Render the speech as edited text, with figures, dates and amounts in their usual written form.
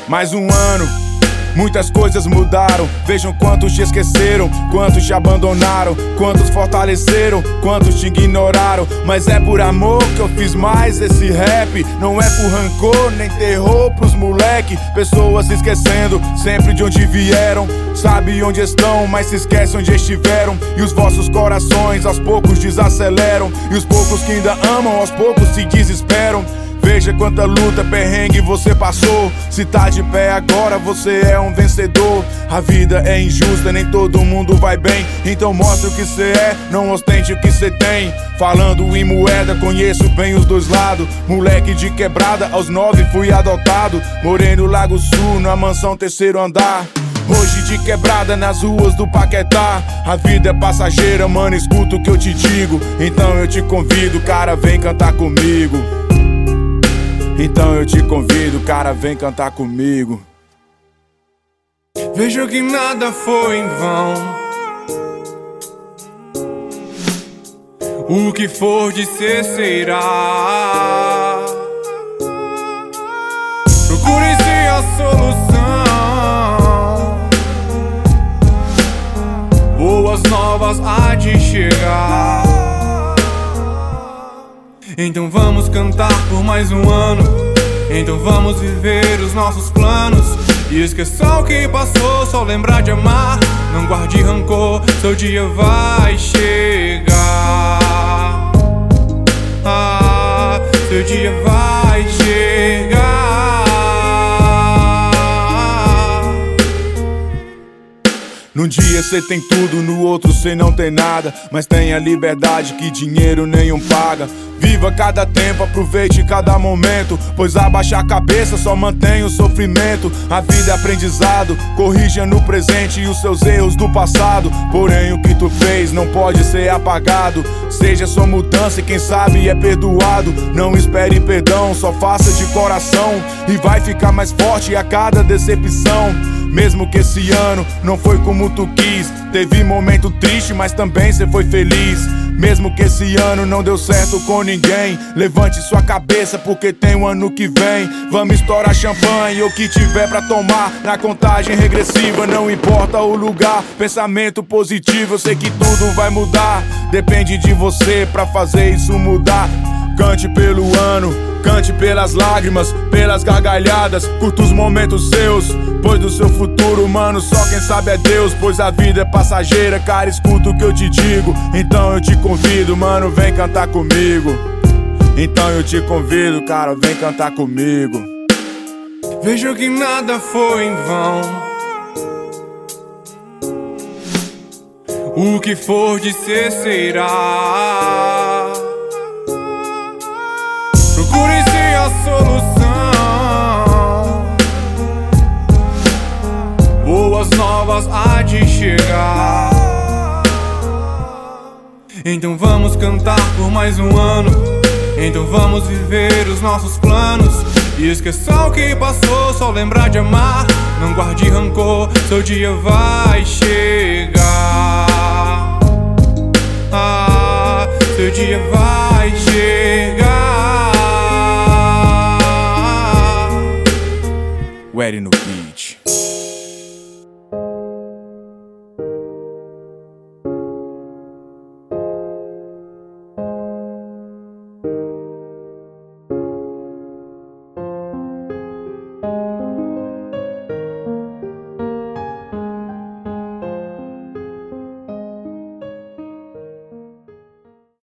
Mais um ano, muitas coisas mudaram. Vejam quantos te esqueceram, quantos te abandonaram, quantos fortaleceram, quantos te ignoraram. Mas é por amor que eu fiz mais esse rap. Não é por rancor, nem terror pros moleque. Pessoas se esquecendo sempre de onde vieram. Sabe onde estão, mas se esquecem onde estiveram. E os vossos corações aos poucos desaceleram. E os poucos que ainda amam aos poucos se desesperam. Veja quanta luta, perrengue você passou. Se tá de pé agora, você é um vencedor. A vida é injusta, nem todo mundo vai bem. Então mostre o que cê é, não ostente o que cê tem. Falando em moeda, conheço bem os dois lados. Moleque de quebrada, aos 9 fui adotado. Morei no Lago Sul, na mansão 3º andar. Hoje de quebrada nas ruas do Paquetá. A vida é passageira, mano, escuta o que eu te digo. Então eu te convido, cara, vem cantar comigo. Então eu te convido, cara, vem cantar comigo. Vejo que nada foi em vão. O que for de ser será. Procure-se a solução. Boas novas há de chegar. Então vamos cantar por mais um ano. Então vamos viver os nossos planos. E esqueça o que passou, só lembrar de amar. Não guarde rancor, seu dia vai chegar. Seu dia vai chegar. Num dia cê tem tudo, no outro cê não tem nada. Mas tem a liberdade que dinheiro nenhum paga. Viva cada tempo, aproveite cada momento. Pois abaixar a cabeça só mantém o sofrimento. A vida é aprendizado, corrija no presente e os seus erros do passado. Porém o que tu fez não pode ser apagado. Seja sua mudança e quem sabe é perdoado. Não espere perdão, só faça de coração. E vai ficar mais forte a cada decepção. Mesmo que esse ano não foi como tu quis. Teve momento triste, mas também cê foi feliz. Mesmo que esse ano não deu certo com ninguém, levante sua cabeça porque tem um ano que vem. Vamos estourar champanhe ou o que tiver pra tomar. Na contagem regressiva, não importa o lugar. Pensamento positivo, eu sei que tudo vai mudar. Depende de você pra fazer isso mudar. Cante pelo ano, cante pelas lágrimas, pelas gargalhadas. Curta os momentos seus, pois do seu futuro, mano, só quem sabe é Deus. Pois a vida é passageira, cara, escuta o que eu te digo. Então eu te convido, mano, vem cantar comigo. Então eu te convido, cara, vem cantar comigo. Vejo que nada foi em vão. O que for de ser será. Procure-se a solução. Boas novas há de chegar. Então vamos cantar por mais um ano. Então vamos viver os nossos planos. E esqueça o que passou, só lembrar de amar. Não guarde rancor, seu dia vai chegar. Seu dia vai chegar. Wedding no